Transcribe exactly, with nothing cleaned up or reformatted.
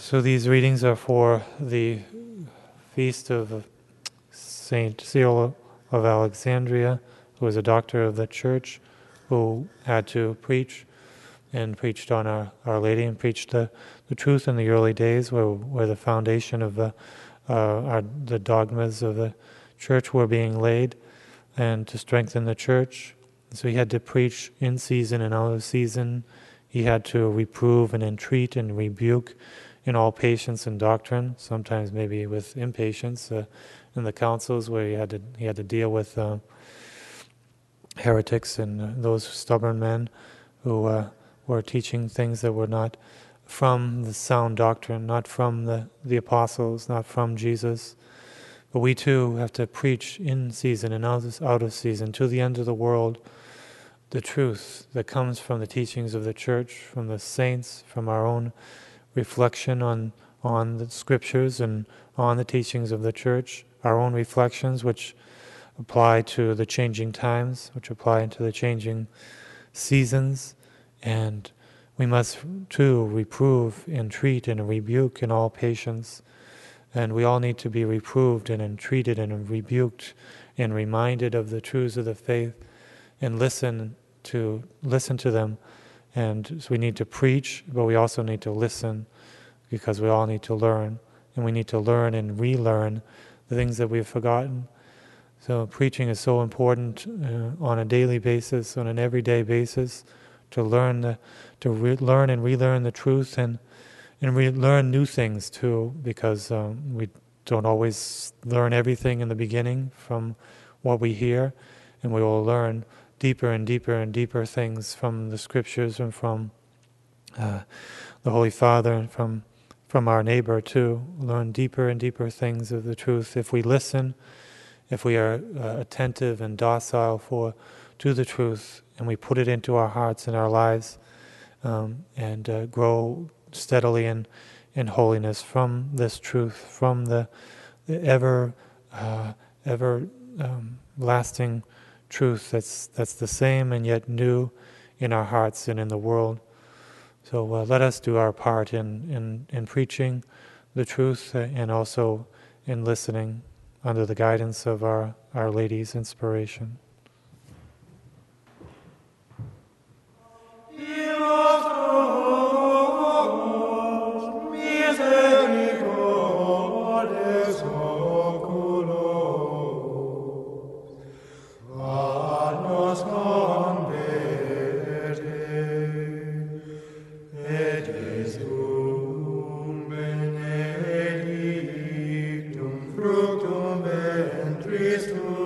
So these readings are for the feast of Saint Cyril of Alexandria, who was a doctor of the church, who had to preach and preached on Our, Our Lady and preached the, the truth in the early days, where where the foundation of the uh, our, the dogmas of the church were being laid, and to strengthen the church. So he had to preach in season and out of season. He had to reprove and entreat and rebuke in all patience and doctrine, sometimes maybe with impatience uh, in the councils where he had to he had to deal with uh, heretics and uh, those stubborn men who uh, were teaching things that were not from the sound doctrine, not from the, the apostles, not from Jesus. But we too have to preach in season and out of, out of season to the end of the world the truth that comes from the teachings of the church, from the saints, from our own reflection on on the scriptures and on the teachings of the church, our own reflections which apply to the changing times, which apply to the changing seasons, and we must too reprove, entreat, and rebuke in all patience. And we all need to be reproved and entreated and rebuked and reminded of the truths of the faith, and listen to listen to them. And so we need to preach, but we also need to listen, because we all need to learn, and we need to learn and relearn the things that we've forgotten. So preaching is so important uh, on a daily basis, on an everyday basis, to learn the, to re- learn and relearn the truth, and and re- learn new things too, because um, we don't always learn everything in the beginning from what we hear, and we will learn deeper and deeper and deeper things from the scriptures and from uh, the Holy Father and from from our neighbor too. Learn deeper and deeper things of the truth if we listen, if we are uh, attentive and docile for to the truth, and we put it into our hearts and our lives, um, and uh, grow steadily in in holiness from this truth, from the, the ever uh, ever um, lasting truth that's that's the same and yet new in our hearts and in the world. So uh, let us do our part in, in, in preaching the truth, uh, and also in listening under the guidance of our, Our Lady's inspiration. Fructum ventris tuum.